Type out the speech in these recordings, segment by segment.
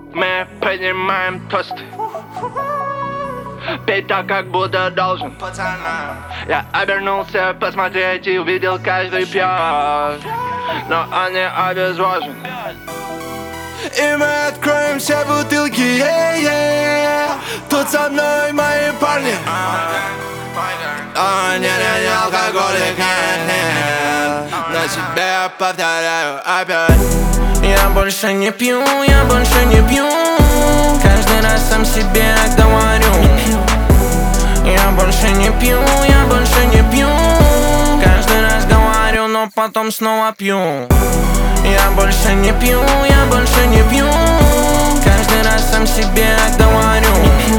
Мы поднимаем тост. Пей так, как будто должен. Я обернулся посмотреть и увидел, каждый пьет, но он не обезвожен. И мы откроем все бутылки, Тут со мной мои парни. Не алкоголик, но себе повторяю опять. Я больше не пью, я больше не пью. Каждый раз сам себе говорю. Я больше не пью, я больше не пью. Каждый раз говорю, но потом снова пью. Я больше не пью, я больше не пью. Каждый раз сам себе говорю.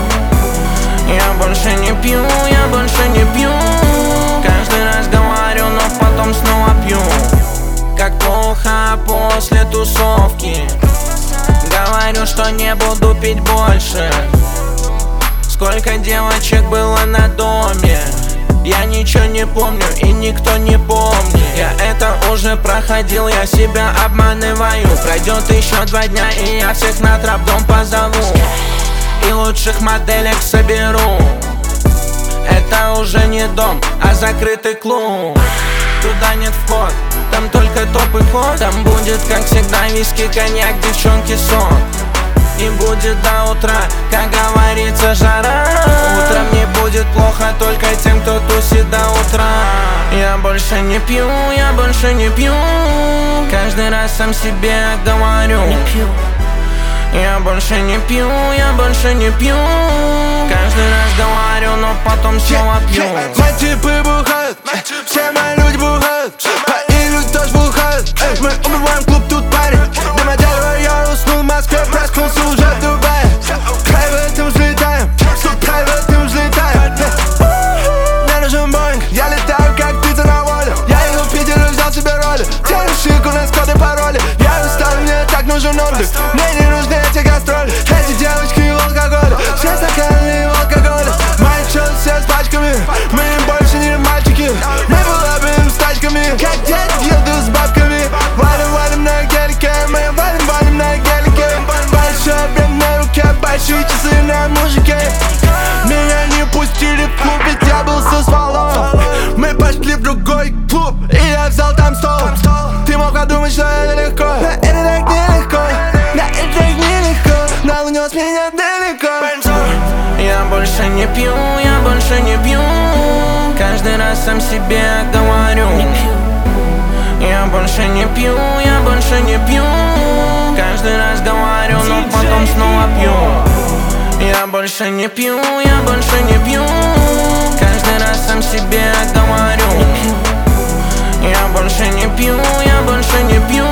Я больше не пью, я больше не пью. Каждый раз говорю, но потом снова пью. Как плохо после тусовки. Говорю, что не буду пить больше. Сколько девочек было на доме, я ничего не помню и никто не помнит. Я это уже проходил, я себя обманываю. Пройдет еще 2 дня и я всех на трап-дом позову и лучших моделек соберу. Это уже не дом, а закрытый клуб. Туда нет вход, там только топ и ход. Там будет, как всегда, виски, коньяк, девчонки, сон. И будет до утра, как говорится, жара. Утром не будет плохо только тем, кто тусит до утра. Я больше не пью, я больше не пью. Каждый раз сам себе говорю. Я больше не пью, я больше не пью. Каждый раз говорю, но потом снова пью. Мои типы бухают, все мои люди бухают, и люди тоже бухают. Мы убиваем клуб, тут парень. Дыма дерева, я уснул в Москве, проснулся уже в Дубае. Прайветом взлетаем, прайветом взлетаем. Мне нужен боинг, я летаю как птица на воле. Я еду в Питер и взял себе роли. Девушек, у нас коды пароли. Я устал, мне так нужен отдых. Мне не нужны эти гастроли. Эти девочки в алкоголе, все стаканы в алкоголе. Мои челы все с пачками, мы больше не мальчики. Мы булабим с тачками, как дети еду с бабками. Валим на гелике, мы валим на гелике. Большой объем на руке, большие часы на мужике. Меня не пустили в клуб, ведь я был со стволом. Мы пошли в другой клуб, и я взял там стол. Ты мог подумать, что это легко, но это так нелегко. Да это так нелегко, но унес меня далеко. Я больше не пью, я больше не пью. Каждый раз сам себе говорю. Я больше не пью, я больше не пью. Каждый раз говорю, но потом снова пью. Я больше не пью, я больше не пью. Каждый раз сам себе говорю. Я больше не пью, я больше не пью.